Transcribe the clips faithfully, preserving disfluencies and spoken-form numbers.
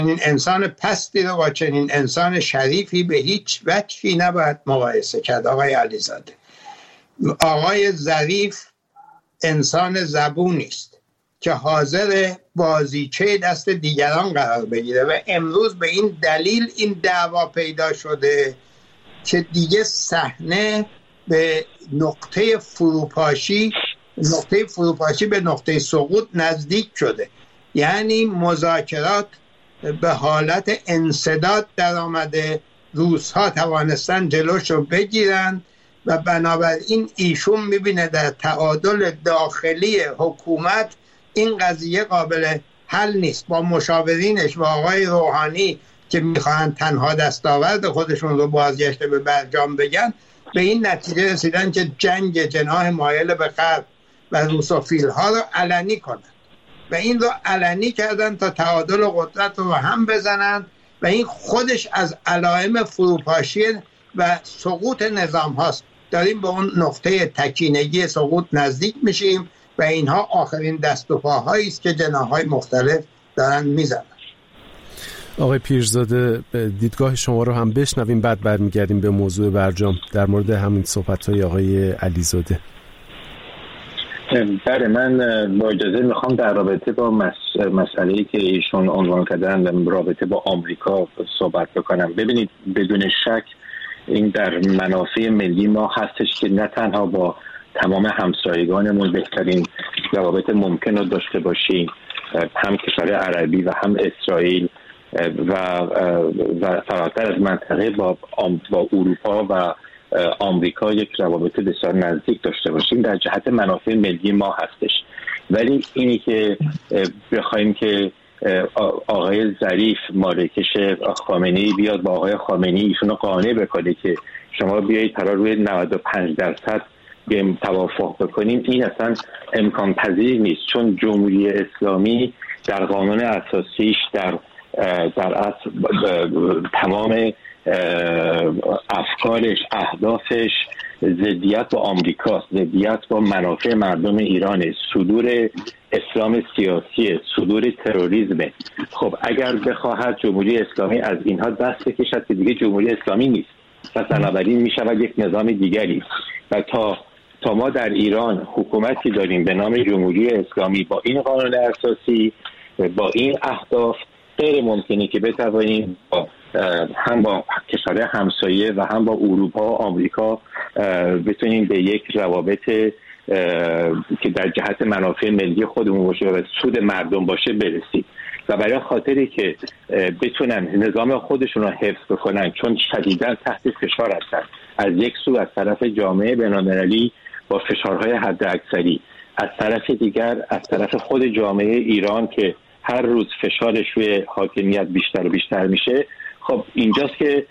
چنین انسان پستی رو با چنین انسان شریفی به هیچ وجهی نباید مقایسه کرد. آقای علیزاده، آقای ظریف انسان زبونی است که حاضر بازیچه دست دیگران قرار بگیره و امروز به این دلیل این دعوا پیدا شده که دیگه صحنه به نقطه فروپاشی نقطه فروپاشی به نقطه سقوط نزدیک شده. یعنی مذاکرات به حالت انسداد در آمده، روس‌ها توانستن جلوش رو بگیرن و بنابراین ایشون میبینه در تعادل داخلی حکومت این قضیه قابل حل نیست. با مشاورینش و آقای روحانی که میخواهن تنها دستاورد خودشون رو بازگشته به برجام بگن، به این نتیجه رسیدن که جنگ جناح مایل به غرب و روسوفیل ها رو علنی کنن و این رو علنی کردن تا تعادل قدرت رو هم بزنن و این خودش از علائم فروپاشی و سقوط نظام هاست. داریم به اون نقطه تکینگی سقوط نزدیک میشیم و اینها آخرین دست و پاهایی است که جناح‌های مختلف دارن میزنن. آقای پیرزاده، دیدگاه شما رو هم بشنویم، بعد برمیگردیم به موضوع برجام در مورد همین صحبت‌های آقای علیزاده. بله، من با اجازه میخوام در رابطه با مس... مسئله‌ای که ایشون عنوان کردن رابطه با آمریکا صحبت بکنم. ببینید، بدون شک این در منافع ملی ما هستش که نه تنها با تمام همسایگانمون بهترین روابط ممکن رو داشته باشیم، هم کشور عربی و هم اسرائیل و و فراتر از منطقه با با اروپا و آمریکا یک روابط بسیار نزدیک داشته باشیم، در جهت منافع ملی ما هستش. ولی اینی که بخوایم که آقای ظریف مالکش خامنه‌ای بیاد با آقای خامنه‌ای ایشونو قانع بکنه که شما بیایید قرار روی نود و پنج درصد به توافق بکنیم، این اصلا امکان پذیر نیست، چون جمهوری اسلامی در قانون اساسیش در در اصل تمام افکارش، اهدافش ضدیت با آمریکاست، ضدیت با منافع مردم ایرانه، صدور اسلام سیاسی، صدور تروریسم. خب اگر بخواهد جمهوری اسلامی از اینها دست بکشد که دیگه جمهوری اسلامی نیست، پس بنابراین می شود یک نظام دیگری. و تا تا ما در ایران حکومتی داریم به نام جمهوری اسلامی با این قانون اساسی، با این اهداف، غیر ممکنه که بتوانیم هم با کشور همسایه و هم با اروپا و آمریکا بتونیم به یک روابط که در جهت منافع ملی خودمون باشه و سود مردم باشه برسیم. و برای خاطری که بتونن نظام خودشون رو حفظ بکنن، چون شدیداً تحت فشار هستن، از یک سو از طرف جامعه بین‌المللی با فشارهای حد اکثری، از طرف دیگر از طرف خود جامعه ایران که هر روز فشارش روی حاکمیت بیشتر و بیشتر میشه، خب اینجاست که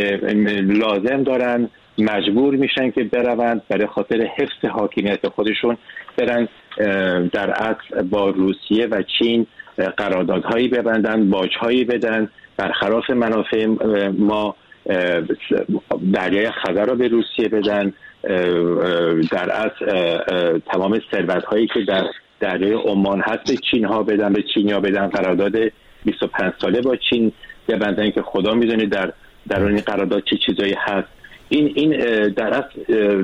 لازم دارن، مجبور میشن که بروند برای خاطر حفظ حاکمیت خودشون برن در اصل با روسیه و چین قراردادهایی ببندن، باجهایی بدن، برخلاف منافع ما دریای خزر رو به روسیه بدن، در اصل تمام ثروت‌هایی که در دریای عمان هست به چین ها بدن، به چینیا بدن، قرارداد بیست و پنج ساله با چین ببندن که خدا میدونه در در اون قرارداد چه چیزایی هست. این این در اصل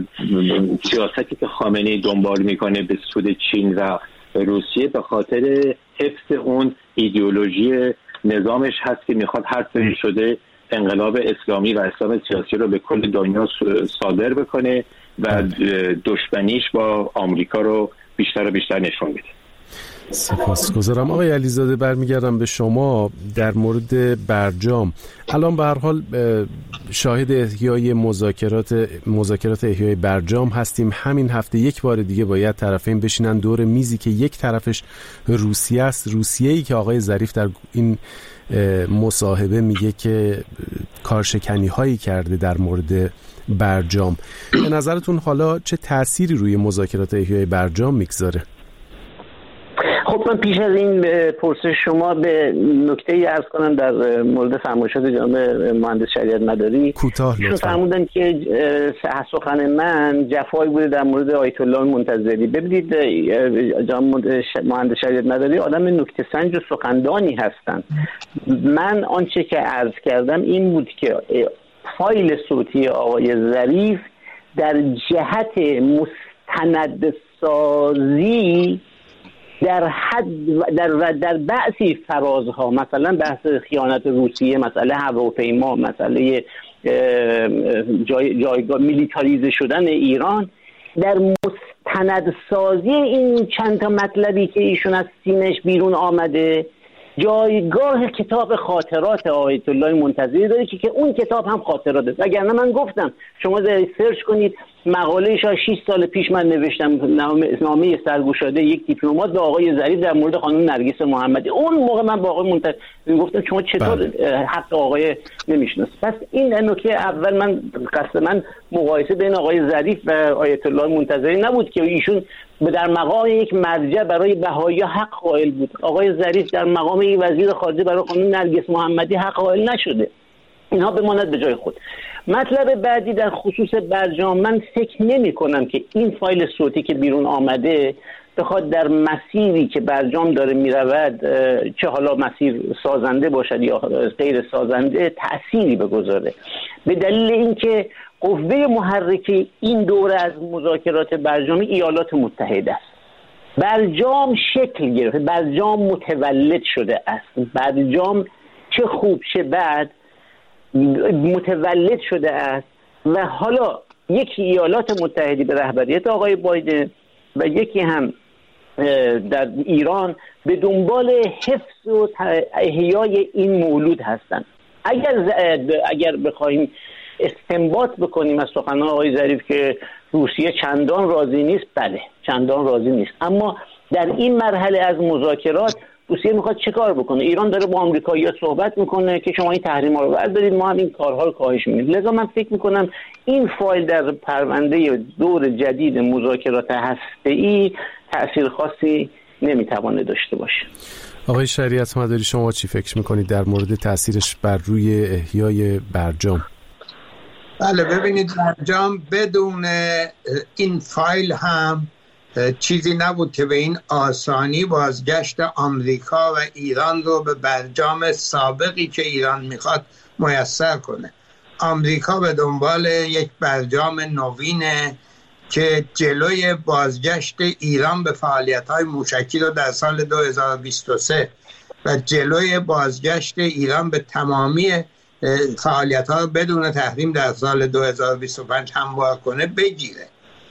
سیاستی که خامنه‌ای دنبال میکنه به سود چین و روسیه به خاطر حفظ اون ایدئولوژی نظامش هست که میخواد هر طوری شده انقلاب اسلامی و اسلام سیاسی رو به کل دنیا صادر بکنه و دشمنیش با آمریکا رو بیشتر و بیشتر نشون میده. سپاسگزارم. آقای علیزاده، برمیگردم به شما در مورد برجام. الان به هر حال شاهد احیای مذاکرات مذاکرات احیای برجام هستیم. همین هفته یک بار دیگه باید طرفین بشینن دور میزی که یک طرفش روسیه است، روسیه‌ای که آقای ظریف در این مصاحبه میگه که کارشکنی هایی کرده در مورد برجام. به نظرتون حالا چه تأثیری روی مذاکرات احیای برجام میگذاره؟ خب من پیش از این به پرسش شما به نکته‌ای عرض کنم در مورد فرمایشات جناب مهندس شریعت مداری. کوتاه لطفاً. فرمودن که سخن من جفایی بوده در مورد آیت الله منتظری. ببینید جناب مهندس شریعت مداری آدم نکته سنج و سخندانی هستند. من آنچه که عرض کردم این بود که فایل صوتی آقای ظریف در جهت مستندسازی در حد در در بعضی فرازها، مثلا بحث خیانت روسیه، مسئله هواپیما، مسئله جای جایگاه میلیتاریزه شدن ایران، در مستندسازی این چند تا مطلبی که ایشون از سینش بیرون آمده جایگاه کتاب خاطرات آیت الله منتظری داره که, که اون کتاب هم خاطرات است. وگرنه من گفتم شما سرچ کنید مقاله شاید شش سال پیش من نوشتم، نامه سرگشاده یک دیپلمات به آقای ظریف در مورد خانم نرگس محمدی. اون موقع من با آقای منتظری گفتم شما چطور حق آقای نمیشناسید. پس این نکته اول، من قصد من مقایسه بین آقای ظریف و آیت الله منتظری نبود که ایشون در مقام یک مرجع برای بهایی حق قائل بود، آقای ظریف در مقام یک وزیر خارجه برای خانم نرگس محمدی حق قائل نشده. اینها بماند به جای خود. مطلب بعدی در خصوص برجام، من فکر نمی کنم که این فایل صوتی که بیرون آمده بخواد در مسیری که برجام داره میرود، چه حالا مسیر سازنده باشد یا غیر سازنده، تأثیری بگذاره، به دلیل اینکه قوه محرکه این دوره از مذاکرات برجامی ایالات متحده است. برجام شکل گرفته، برجام متولد شده است، برجام چه خوب چه بد متولد شده است و حالا یکی ایالات متحده به رهبریت آقای بایدن و یکی هم در ایران به دنبال حفظ و احیای این مولود هستند. اگر اگر بخوایم استنباط بکنیم از سخنان آقای ظریف که روسیه چندان راضی نیست، بله چندان راضی نیست، اما در این مرحله از مذاکرات روسیه میخواد چه کار بکنه؟ ایران داره با آمریکایی‌ها صحبت میکنه که شما این تحریم‌ها رو بردارید، ما هم این کارها رو کاهش میدیم. لذا من فکر میکنم این فایل در پرونده دور جدید مذاکرات هسته‌ای تأثیر خاصی نمیتوانه داشته باشه. آقای شریعت مداری، شما چی فکر میکنید در مورد تأثیرش بر روی احیای برجام؟ بله ببینید، برجام بدون این فایل هم چیزی نبود که به این آسانی بازگشت آمریکا و ایران رو به برجام سابقی که ایران میخواد میسر کنه. آمریکا به دنبال یک برجام نوینه که جلوی بازگشت ایران به فعالیت‌های موشکی رو در سال دو هزار و بیست و سه و جلوی بازگشت ایران به تمامی فعالیت‌ها رو بدون تحریم در سال دو هزار و بیست و پنج هموار کنه بگیره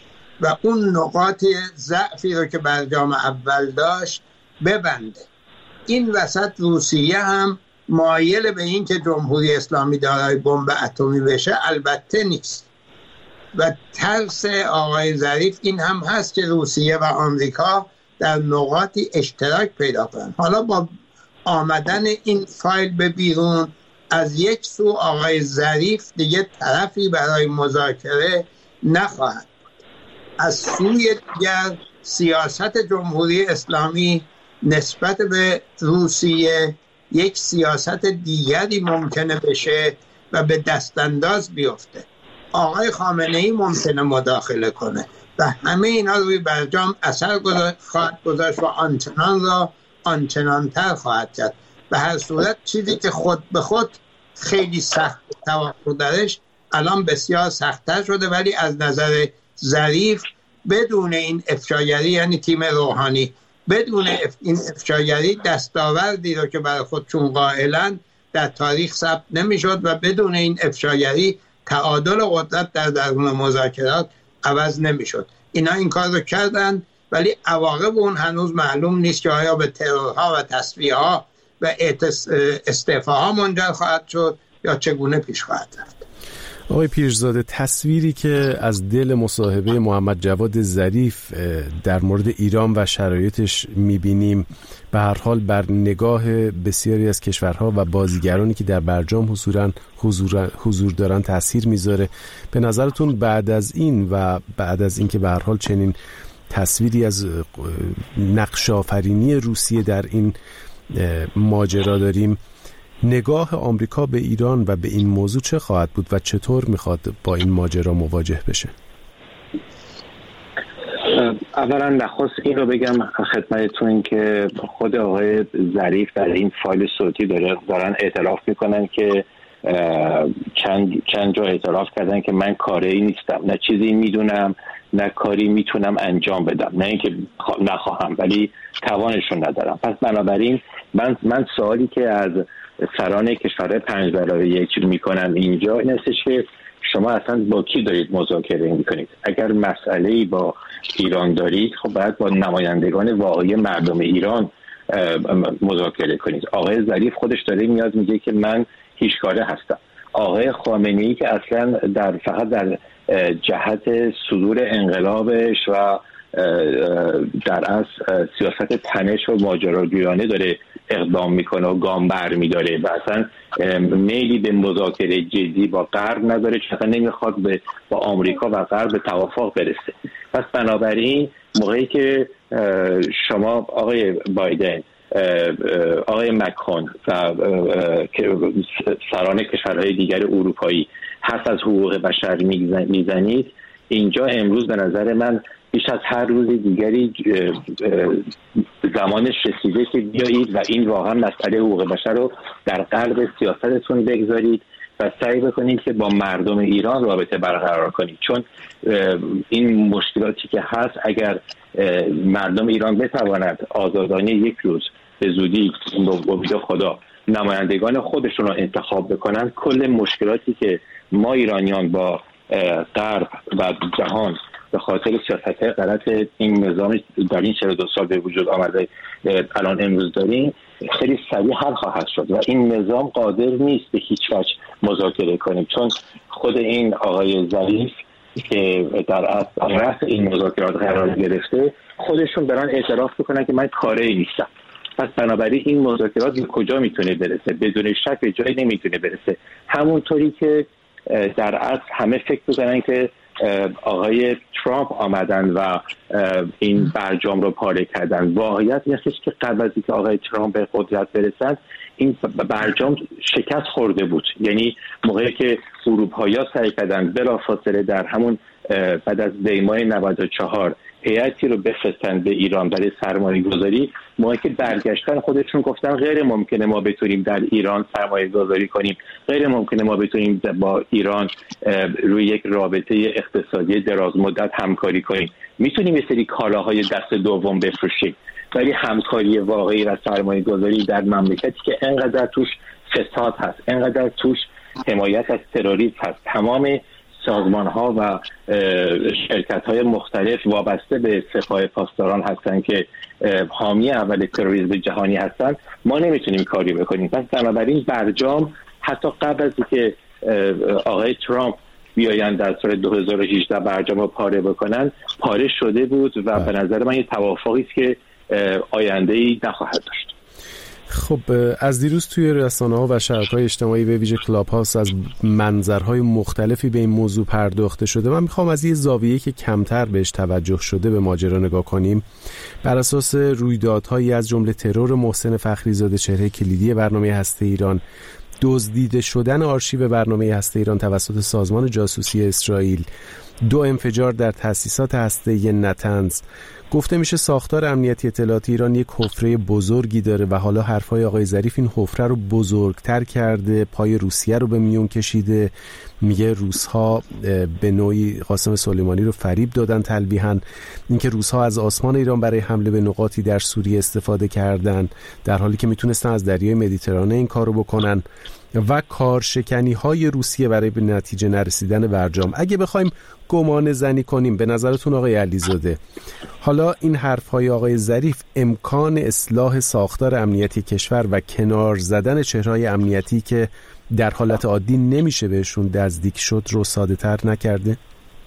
و اون نقاط ضعفی رو که برجام اول داشت ببنده. این وسط روسیه هم مایل به این که جمهوری اسلامی دارای بمب اتمی بشه البته نیست و ترس آقای ظریف این هم هست که روسیه و آمریکا در نقاطی اشتراک پیدا کنند. حالا با آمدن این فایل به بیرون، از یک سو آقای ظریف دیگه طرفی برای مذاکره نخواهد، از سوی دیگر سیاست جمهوری اسلامی نسبت به روسیه یک سیاست دیگری ممکنه بشه و به دستانداز بیفته. آقای خامنه‌ای ممکنه مداخله کنه و همه اینا روی برجام اثر خواهد گذاشت و آنچنان را آنچنانتر خواهد کرد. به هر صورت چیزی که خود به خود خیلی سخت توقع درش الان بسیار سخت‌تر شده، ولی از نظر ظریف بدون این افشاگری، یعنی تیم روحانی، بدون این افشاگری دستاوردی رو که برای خودشون قائلن در تاریخ ثبت نمی‌شد و بدون این افشاگری تعادل قدرت در درون مذاکرات عوض نمی‌شد. اینا این کار رو کردن ولی عواقب اون هنوز معلوم نیست که آیا به ترورها و تصفیه‌ها و استعفاها منجر خواهد شد یا چگونه پیش خواهد رفت. آقای پیرزاده، تصویری که از دل مصاحبه محمد جواد ظریف در مورد ایران و شرایطش می‌بینیم به هر حال بر نگاه بسیاری از کشورها و بازیگرانی که در برجام حضورن حضور حضور دارن تأثیر میذاره. به نظرتون بعد از این و بعد از اینکه به هر حال چنین تصویری از نقش آفرینی روسیه در این ماجرا داریم، نگاه آمریکا به ایران و به این موضوع چه خواهد بود و چطور میخواد با این ماجرا مواجه بشه؟ اولا نخست این رو بگم خدمتتون که خود آقای ظریف در این فایل صوتی داره دارن اعتراف میکنن که چند چند جا اعتراف کردن که من کاری نیستم، نه چیزی میدونم نه کاری میتونم انجام بدم، نه اینکه نخواهم ولی توانشون ندارم. پس بنابراین من من سوالی که از سران کشور پنج برابر یک میکنم اینجا این استش که شما اصلا با کی دارید مذاکره میکنید؟ اگر مسئله‌ای با ایران دارید خب باید با نمایندگان واقعی مردم ایران مذاکره کنید. آقای ظریف خودش داره میاد میگه که من هیچکاره هستم. آقای خامنه‌ای که اصلا در فقط در جهت صدور انقلابش و در اصل سیاست تنش و ماجراجویانه داره اقدام میکنه و گام بر میداره و اصلا میلی به مذاکره جدی با غرب نداره، چون اصلا نمیخواد به با آمریکا و غرب به توافق برسه. پس بنابراین موقعی که شما آقای بایدن، آقای مکرون و سران کشورهای دیگر اروپایی حرف از حقوق بشر میزنید، اینجا امروز به نظر من بیش از هر روز دیگری زمانش رسیده که بیایید و این واقعا مسئله حقوق بشر رو در قلب سیاستتون بگذارید و سعی بکنید که با مردم ایران رابطه برقرار کنید، چون این مشکلاتی که هست اگر مردم ایران بتواند آزادانه یک روز به زودی با امید خدا نمایندگان خودشون رو انتخاب بکنن، کل مشکلاتی که ما ایرانیان با غرب و جهان به خاطر سیاست‌های غلط این نظام در این چهل و دو سال به وجود آمده الان امروز داریم خیلی سریع حل خواهد شد و این نظام قادر نیست به هیچ وجه مذاکره کنیم، چون خود این آقای ظریف که در اصل رأس این مذاکرات قرار گرفته خودشون برن اعتراف بکنن که من کاری نیستم. پس بنابراین این مذاکرات به کجا میتونه برسه؟ بدون شک به جایی نمیتونه برسه. همونطوری که در اصل همه فکر می‌کنن که آقای ترامپ آمدن و این برجام رو پاره کردن. واقعیت این است که قبل از اینکه آقای ترامپ به قدرت برسند این برجام شکست خورده بود. یعنی موقعی که اروپایی‌ها سعی کردن بلافاصله در همون بعد از دیمای نود و چهار هیئتی رو بفرستن به ایران برای سرمایه گذاری، موقعی که برگشتن خودشون گفتن غیر ممکنه ما بتونیم در ایران سرمایه گذاری کنیم، غیر ممکنه ما بتونیم با ایران روی یک رابطه اقتصادی دراز مدت همکاری کنیم. میتونیم یه سری کالاهای دست دوم بفروشیم، ولی همکاری واقعی و سرمایه گذاری در مملکتی که انقدر توش فساد هست، انقدر توش حمایت از تروریسم هست، تمام سازمان ها و شرکت های مختلف وابسته به سپاه پاسداران هستن که حامی اول تروریسم جهانی هستن، ما نمیتونیم کاری بکنیم. پس بنابراین برجام حتی قبل از اینکه آقای ترامپ بیاین در سال دو هزار و هجده برجام رو پاره بکنن پاره شده بود و به نظر من یه توافقی است که آینده‌ای نخواهد داشت. خب از دیروز توی رسانه‌ها و شبکه‌های اجتماعی به ویژه کلاب هاوس از منظرهای مختلفی به این موضوع پرداخته شده. من میخوام از یه زاویه‌ای که کمتر بهش توجه شده به ماجرا نگاه کنیم. بر اساس رویدادهایی از جمله ترور محسن فخریزاده، چهره کلیدی برنامه هسته ایران، دزدیده شدن آرشیو برنامه هسته ایران توسط سازمان جاسوسی اسرائیل، دو انفجار در تأسیسات هسته‌ای نتنز، گفته میشه ساختار امنیتی اطلاعاتی ایران یک حفره بزرگی داره و حالا حرفای آقای ظریف این حفره رو بزرگتر کرده، پای روسیه رو به میون کشیده. میگه روس‌ها به نوعی قاسم سلیمانی رو فریب دادن تلویحاً، اینکه روس‌ها از آسمان ایران برای حمله به نقاطی در سوریه استفاده کردن در حالی که میتونستن از دریای مدیترانه این کارو بکنن، و کارشکنی‌های روسیه برای به نتیجه نرسیدن برجام. اگه بخوایم گمان زنی کنیم به نظرتون آقای علیزاده، حالا این حرف‌های آقای ظریف امکان اصلاح ساختار امنیتی کشور و کنار زدن چهره‌های امنیتی که در حالت عادی نمیشه بهشون نزدیک شد رو ساده‌تر نکرده؟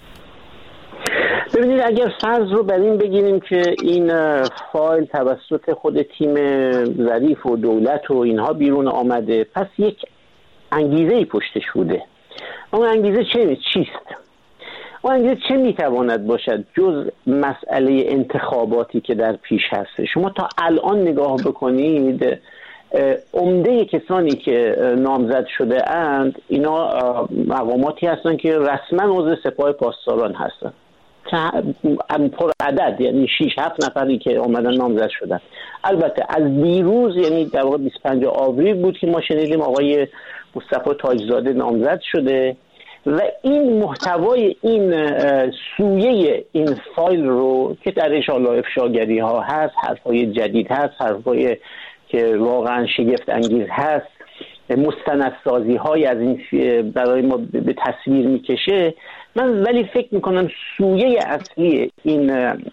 ببینید اگر فرض رو بر این بگیریم که این فایل توسط خود تیم ظریف و دولت و اینها بیرون آمده، پس یک انگیزه‌ای پشتش بوده. اون انگیزه چیست؟ اون انگیزه چه میتواند باشد جز مسئله انتخاباتی که در پیش هست؟ شما تا الان نگاه بکنید، عمده کسانی که نامزد شده اند اینا مقاماتی هستند که رسما عضو سپاه پاسداران هستند، پر عدد، یعنی شش هفت نفری که اومدن نامزد شدن. البته از دیروز، یعنی در واقع بیست و پنجم آوریل بود که ما شنیدیم آقای مصطفی تاجزاده نامزد شده و این محتوای این سویه این فایل رو که درش حالا افشاگری ها هست، حرفای جدید هست، حرفای که واقعا شگفت انگیز هست، مستندسازی های از این برای ما به تصویر میکشه. من ولی فکر میکنم سویه اصلی این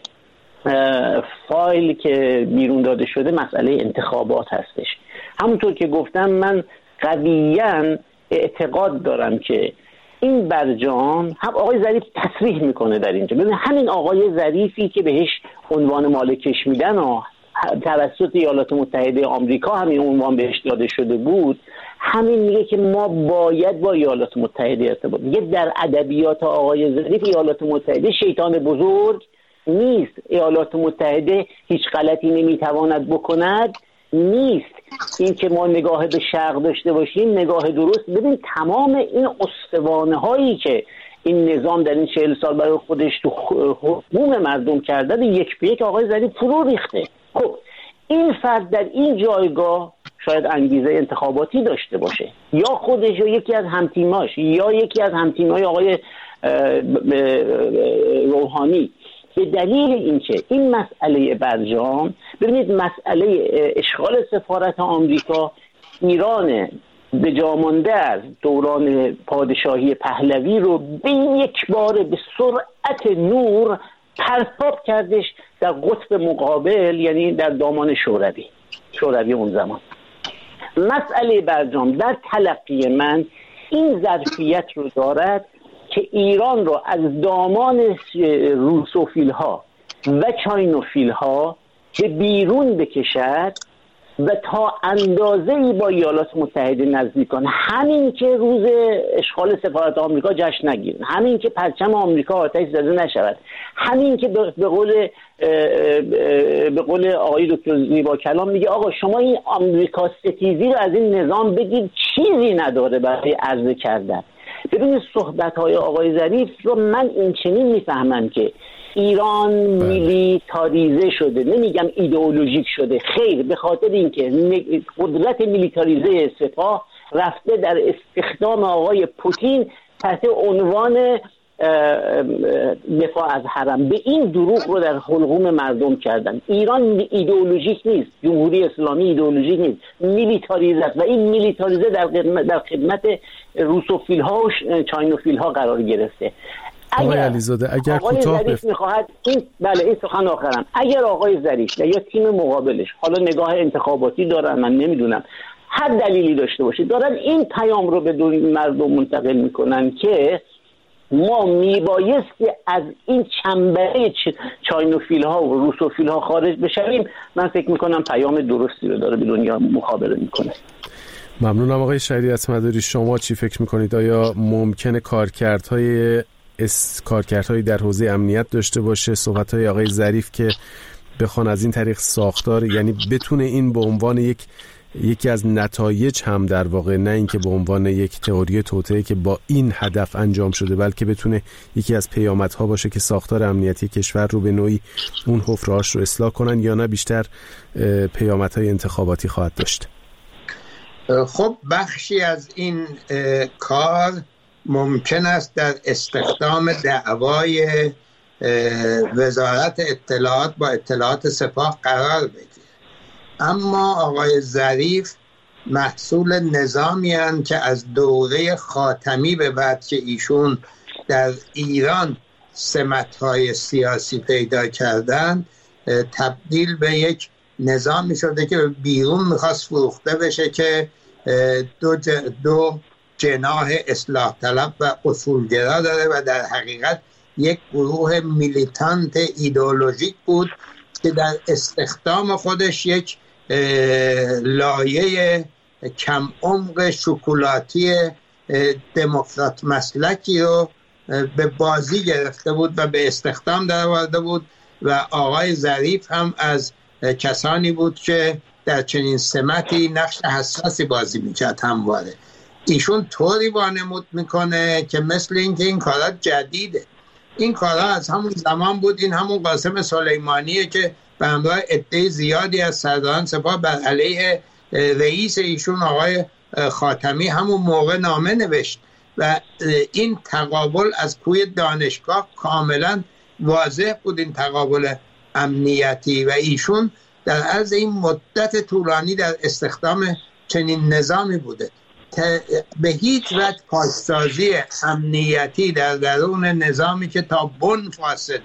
فایل که بیرون داده شده مسئله انتخابات هستش. همونطور که گفتم من قویاً اعتقاد دارم که این برجام، هم آقای ظریف تصریح میکنه در اینجا، ببین همین آقای ظریفی که بهش عنوان مالکش میدن و توسط ایالات متحده آمریکا همین عنوان بهش داده شده بود، همین میگه که ما باید با ایالات متحده ارتباط. میگه در ادبیات آقای ظریف ایالات متحده شیطان بزرگ نیست، ایالات متحده هیچ غلطی نمیتواند بکند نیست، این که ما نگاه به شرق داشته باشیم نگاه درست. ببین تمام این استوانه هایی که این نظام در این چهل سال برای خودش تو حقوق مردم کرده یک به یک آقای ظریف فرو ریخته. خب این فرد در این جایگاه شاید انگیزه انتخاباتی داشته باشه، یا خودش یا یکی از همتیماش یا یکی از همتیمای آقای روحانی، به دلیل اینکه این مسئله برجام، ببینید مسئله اشغال سفارت آمریکا، ایران به جا مانده از دوران پادشاهی پهلوی رو به یک بار به سرعت نور پرتاب کردش در قطب مقابل، یعنی در دامان شوروی شوروی اون زمان. مسئله برجام در تلقی من این ظرفیت رو دارد که ایران رو از دامان روسوفیل ها و چاینوفیل ها به بیرون بکشد و تا اندازه‌ای با ایالات متحده نزدیکان، همین که روز اشغال سفارت آمریکا جشن نگیرن، همین که پرچم آمریکا آتش زده نشود، همین که به قول به قول آقای دکتر زیبا کلام میگه آقا شما این آمریکا ستیزی رو از این نظام بگید، چیزی نداره برای عرضه کردن. ببینید صحبت‌های آقای ظریف رو من این چنین میفهمم که ایران میلیتاریزه شده، نمیگم ایدئولوژیک شده، خیر، به خاطر اینکه قدرت میلیتاریزه سپاه رفته در استخدام آقای پوتین تحت عنوان دفاع از حرم. به این دروغ رو در حلقوم مردم کردن. ایران ایدئولوژیک نیست، جمهوری اسلامی ایدئولوژیک نیست، میلیتاریزه و این میلیتاریزه در خدمت در خدمت روسوفیل ها و چاینوفیل ها قرار گرفته. آقای علیزاده اگر کوتاه بف... میخواهد این بله این سخن آخرم، اگر آقای ظریف یا تیم مقابلش حالا نگاه انتخاباتی دارن، من نمیدونم، هر دلیلی داشته باشه، دارن این پیام رو به مردم منتقل میکنن که ما میبایست که از این چنبره چاینوفیل ها و روسوفیل ها خارج بشویم. من فکر میکنم پیام درستی رو داره به دنیا مخابره میکنه. ممنونم آقای شریعت مداری. شما چی فکر میکنید؟ آیا ممکنه کارکردهای اس... کارکردهایی در حوزه امنیت داشته باشه صحبت‌های آقای ظریف که بخوان از این طریق ساختار، یعنی بتونه این به عنوان یک یکی از نتایج هم در واقع، نه اینکه به عنوان یک تئوری توطئه که با این هدف انجام شده، بلکه بتونه یکی از پیامدها باشه که ساختار امنیتی کشور رو به نوعی اون حفره‌هاش رو اصلاح کنن، یا نه بیشتر پیامدهای انتخاباتی خواهد داشت؟ خب بخشی از این کار ممکن است در استخدام دعوای وزارت اطلاعات با اطلاعات سپاه قرار بگیره، اما آقای ظریف محصول نظامی هستند که از دوره خاتمی به بعد که ایشون در ایران سمت‌های سیاسی پیدا کردن تبدیل به یک نظامی شده که بیرون میخواست فروخته بشه که دو, ج... دو جناح اصلاح طلب و اصولگرا داره و در حقیقت یک گروه میلیتانت ایدئولوژیک بود که در استخدام خودش یک لایه کم عمق شکلاتی دموکرات مسلکی رو به بازی گرفته بود و به استخدام در آورده بود و آقای ظریف هم از کسانی بود که در چنین سمتی نقش حساسی بازی میکرد همواره. ایشون طوری وانمود میکنه که مثل اینکه این کارا جدیده. این کارا از همون زمان بود. این همون قاسم سلیمانیه که به همراه عده زیادی از سرداران سپاه بر علیه رئیس ایشون آقای خاتمی همون موقع نامه نوشت و این تقابل از کوی دانشگاه کاملا واضح بود، این تقابل امنیتی، و ایشون در عرض این مدت طولانی در استخدام چنین نظامی بوده. به هیچ وجه پاسداری امنیتی در درون نظامی که تا بن فاسده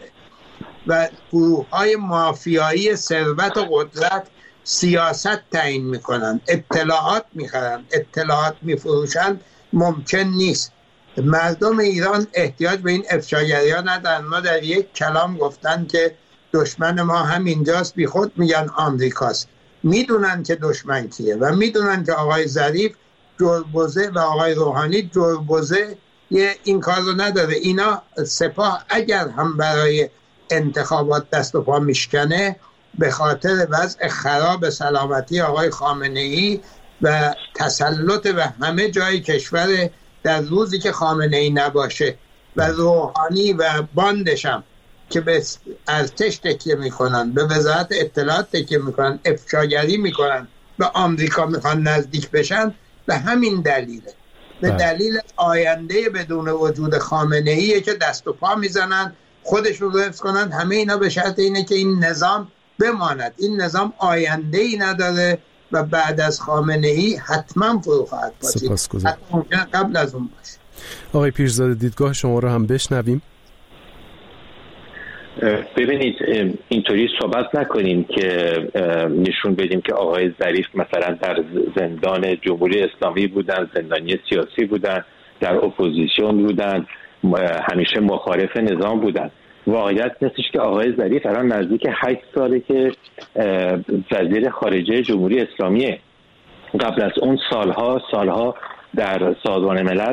و گروه‌های مافیایی ثروت و قدرت سیاست تعیین میکنن، اطلاعات میخرن، اطلاعات میفروشن، ممکن نیست. مردم ایران احتیاج به این افشاگری‌ها ندارن. ما در یک کلام گفتن که دشمن ما همینجاست، بی خود میگن آمریکاست. میدونن که دشمن کیه و میدونن که آقای ظریف جربوزه و آقای روحانی جربوزه این کار رو نداره. اینا سپاه اگر هم برای انتخابات دست و پا میشکنه به خاطر وضع خراب سلامتی آقای خامنه‌ای و تسلط به همه جای کشور در روزی که خامنه‌ای نباشه و روحانی و باندشم که به ارتش تکیه میکنن، به وزارت اطلاعات تکیه میکنن، افشاگری میکنن، به آمریکا میخوان نزدیک بشن، به همین دلیله، به دلیل آینده بدون وجود خامنه‌ایه که دست و پا میزنن خودشون رو حفظ کنن. همه اینا به شرط اینه که این نظام بماند. این نظام آینده ای نداره و بعد از خامنه‌ای حتما فرو خواهد پاشید، حتی ممکنه قبل از اون باشه. آقای پیرزاده دیدگاه شما رو هم بشنویم. ببینید اینطوری صحبت نکنیم که نشون بدیم که آقای ظریف مثلا در زندان جمهوری اسلامی بودن، زندانی سیاسی بودن، در اپوزیسیون بودن، همیشه مخالف نظام بودن. واقعیت نیستش که آقای ظریف الان نزدیک هشت ساله که وزیر خارجه جمهوری اسلامیه. قبل از اون سالها سالها در سازمان ملل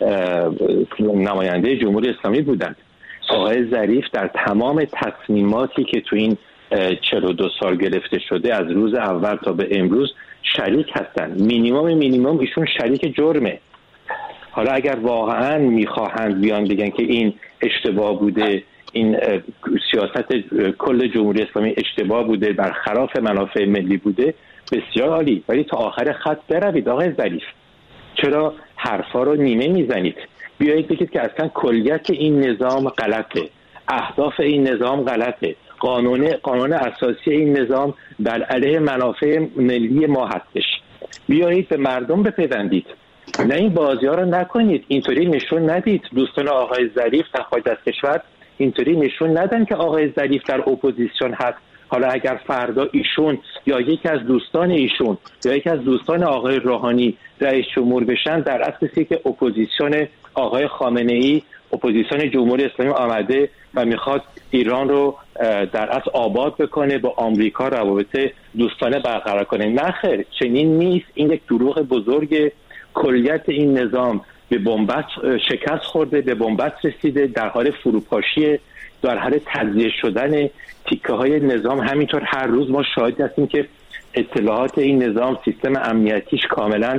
نماینده جمهوری اسلامی بودند. آقای ظریف در تمام تصمیماتی که تو این چهل و دو سال گرفته شده از روز اول تا به امروز شریک هستن. مینیمم مینیمم ایشون شریک جرمه. حالا اگر واقعا میخواهند بیان بگن که این اشتباه بوده، این سیاست کل جمهوری اسلامی اشتباه بوده، برخلاف منافع ملی بوده، بسیار عالی، ولی تا آخر خط بروید آقای ظریف. چرا حرفا رو نیمه میزنید؟ بیایید بگید که اصلا کلیت این نظام غلطه، اهداف این نظام غلطه، قانون قانون اساسی این نظام بر علیه منافع ملی ما هستش. بیایید به مردم بپیوندید، نه این بازی ها رو نکنید. اینطوری نشون ندید دوستان آقای ظریف در خارج از کشور اینطوری نشون ندن که آقای ظریف در اپوزیسیون هست. حالا اگر فردا ایشون یا یکی از دوستان ایشون یا یکی از دوستان آقای روحانی رئیس جمهور بشن، در اصل که اپوزیسیون آقای خامنه‌ای، اپوزیسیون جمهوری اسلامی آمده و میخواد ایران رو در اصل آباد بکنه، با آمریکا روابط دوستانه برقرار کنه. نه خیر، چنین نیست. این یک دروغ بزرگ. کلیت این نظام به بنبست شکست خورده، به بنبست رسیده، در حال فروپاشی، در حال تجزیه شدن تیکه های نظام. همینطور هر روز ما شاهد هستیم که اطلاعات این نظام، سیستم امنیتیش کاملا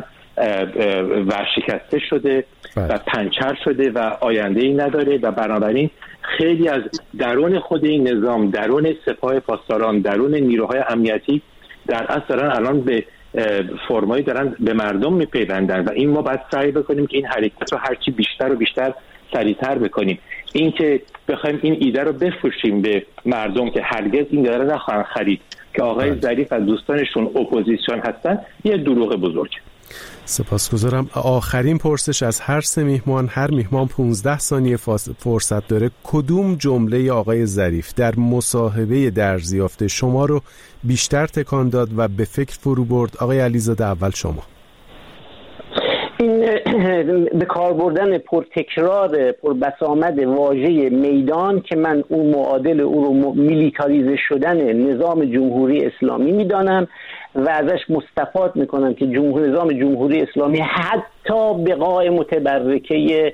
ورشکسته شده و پنچر شده و آینده ای نداره و بنابراین خیلی از درون خود این نظام، درون سپاه پاسداران، درون نیروهای امنیتی در اصل دارن الان به فرمایی دارن به مردم میپیوندن و این ما باید سعی بکنیم که این حرکت رو هرچی بیشتر و بیشتر سریعتر بکنیم. این که بخوایم این ایده رو بفروشیم به مردم که هرگز این ایده رو نخواهند خرید که آقای ظریف و دوستانشون اپوزیسیون هستن، یه دروغ بزرگ. سپاسگزارم. آخرین پرسش از هر سه میهمان، هر میهمان پانزده ثانیه فرصت داره. کدوم جمله آقای ظریف در مصاحبه درزیافته شما رو بیشتر تکان داد و به فکر فرو برد؟ آقای علیزاده اول شما. این به کار بردن پرتکرار پربسامد واژه میدان که من اون معادل او رو میلیتاریزه شدن نظام جمهوری اسلامی میدانم و ازش مستفاد میکنن که جمهوری نظام جمهوری اسلامی حتی بقای متبرکه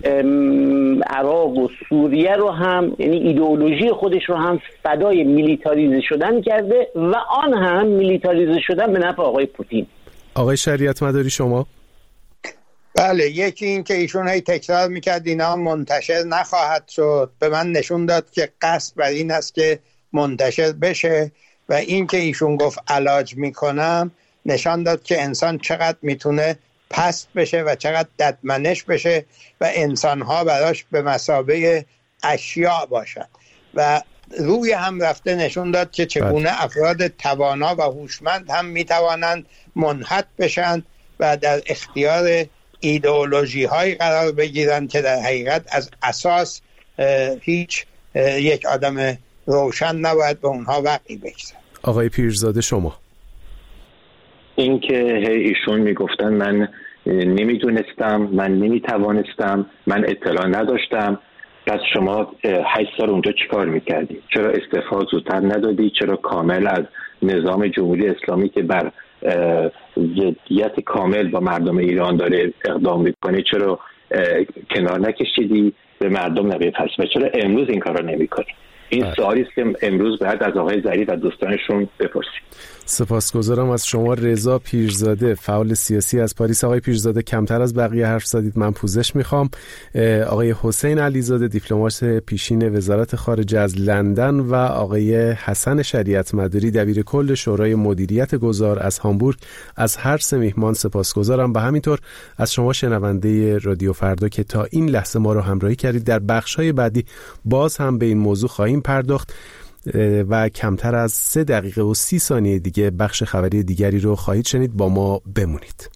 عراق و سوریه رو هم، یعنی ایدئولوژی خودش رو هم فدای میلیتاریزه شدن کرده و آن هم میلیتاریزه شدن به نفع آقای پوتین. آقای شریعت مداری شما؟ بله، یکی این که ایشون هی تکرار میکرد اینا منتشر نخواهد شد، به من نشون داد که قصد بر این است که منتشر بشه، و این که ایشون گفت علاج میکنم نشان داد که انسان چقدر میتونه پست بشه و چقدر ددمنش بشه و انسانها براش به مثابه اشیاء باشن، و روی هم رفته نشون داد که چگونه افراد توانا و هوشمند هم میتوانند منحط بشن و در اختیار ایدئولوژی های قرار بگیرن که در حقیقت از اساس هیچ یک آدم روشن نباید به اونها وقعی بگذارن. آقای پیرزاده شما؟ این که ایشون میگفتن من نمیدونستم، من نمیتوانستم، من اطلاع نداشتم، پس شما هشت سال اونجا چیکار میکردی؟ چرا استعفا زودتر ندادی؟ چرا کامل از نظام جمهوری اسلامی که بر ضدیت کامل با مردم ایران داره اقدام میکنه چرا کنار نکشیدی؟ به مردم نبیپس و چرا امروز این کار رو نمی کنی؟ این سوالی است که امروز باید از آقای ظریف و دوستانشون بپرسیم. سپاسگزارم از شما. رضا پیرزاده، فعال سیاسی از پاریس. آقای پیرزاده کمتر از بقیه حرف زدید، من پوزش میخوام. آقای حسین علیزاده دیپلمات پیشین وزارت خارجه از لندن و آقای حسن شریعت مداری دبیر کل شورای مدیریت گذار از هامبورگ، از هر سه میهمان سپاسگزارم و همینطور از شما شنونده رادیو فردا که تا این لحظه ما رو همراهی کردید. در بخش‌های بعدی باز هم به این موضوع خواهیم پرداخت و کمتر از سه دقیقه و سی ثانیه دیگه بخش خبری دیگری رو خواهید شنید. با ما بمونید.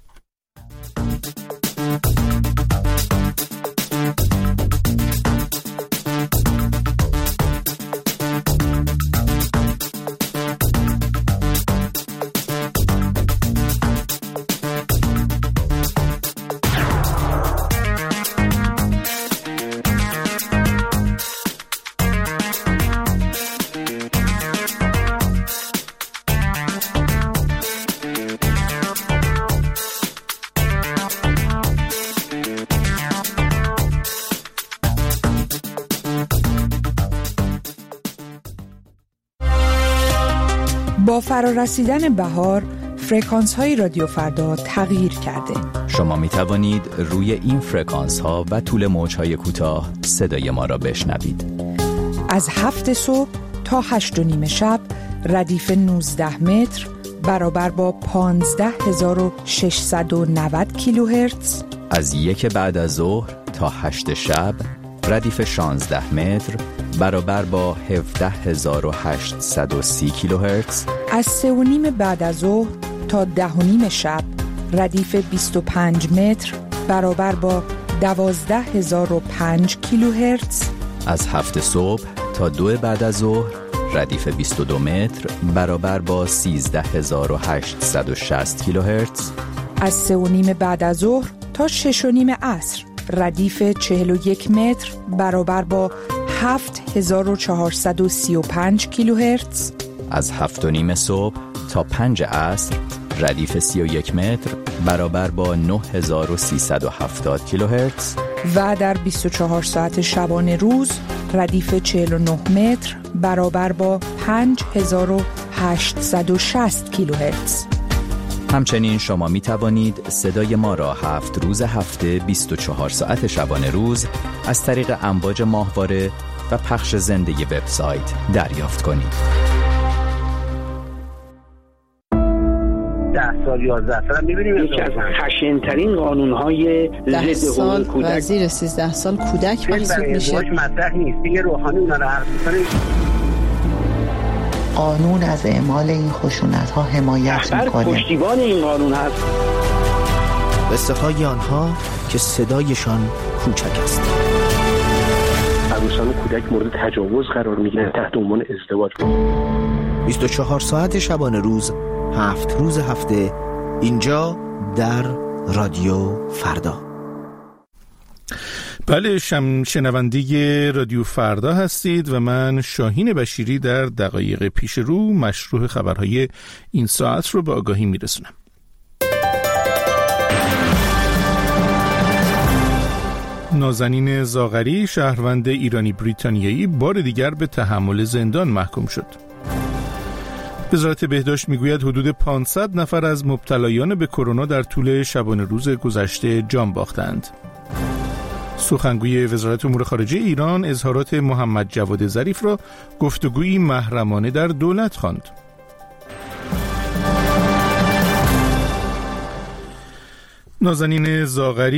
با فرارسیدن بهار، فرکانس های رادیو فردا تغییر کرده. شما می توانید روی این فرکانس ها و طول موج های کوتاه صدای ما را بشنوید. از هفت صبح تا هشت و نیم شب ردیف نوزده متر برابر با پانزده هزار و ششصد و نود کیلوهرتز. از یک بعد از ظهر تا هشت شب ردیف شانزده متر برابر با هفده هزار و هشتصد و سی کیلوهرتز. از سه و نیم بعد از ظهر تا ده و نیم شب ردیف بیست و پنج متر برابر با دوازده هزار و پنج کیلوهرتز. از هفت صبح تا دو بعد از ظهر ردیف بیست و دو متر برابر با سیزده هزار و هشتصد و شصت کیلوهرتز. از سه و نیم بعد از ظهر تا شش و نیم عصر ردیف چهل و یک متر برابر با هفت هزار و چهارصد و سی و پنج کیلوهرتز. از هفت و نیم صبح تا پنج عصر ردیف سی و یک متر برابر با نه هزار و سیصد و هفتاد کیلوهرتز. و در بیست و چهار ساعت شبانه روز ردیف چهل و نه متر برابر با پنج هزار و هشتصد و شصت کیلوهرتز. همچنین شما می توانید صدای ما را هفت روز هفته بیست و چهار ساعت شبانه روز از طریق امواج ماهواره و پخش زنده وبسایت دریافت کنید. ده سال یازده سال می‌بینیم یکی از خشن‌ترین قانون‌های ضد حقوق کودک و زیر سیزده سال کودک محسوب میشه. مطرح نیست دیگه. روحانی اونا رو حرف می‌زنه. قانون از اعمال این خشونت‌ها حمایت می‌کنه. پشتیبان این قانون هست. قصه های آنها که صدایشان کوچک است. عروسان و کودک مورد تجاوز قرار می‌گیرند تحت عنوان ازدواج. بیست و چهار ساعت شبانه روز، هفت روز هفته، اینجا در رادیو فردا. بله، شم شنونده رادیو فردا هستید و من شاهین بشیری در دقایق پیش رو مشروع خبرهای این ساعت رو به آگاهی میرسونم. نازنین زاغری، شهروند ایرانی بریتانیایی، بار دیگر به تحمل زندان محکوم شد. وزارت بهداشت میگوید حدود پانصد نفر از مبتلایان به کرونا در طول شبانه روز گذشته جان باختند. سخنگوی وزارت امور خارجه ایران اظهارات محمد جواد ظریف را گفتگویی محرمانه در دولت خواند. نازنین زاغری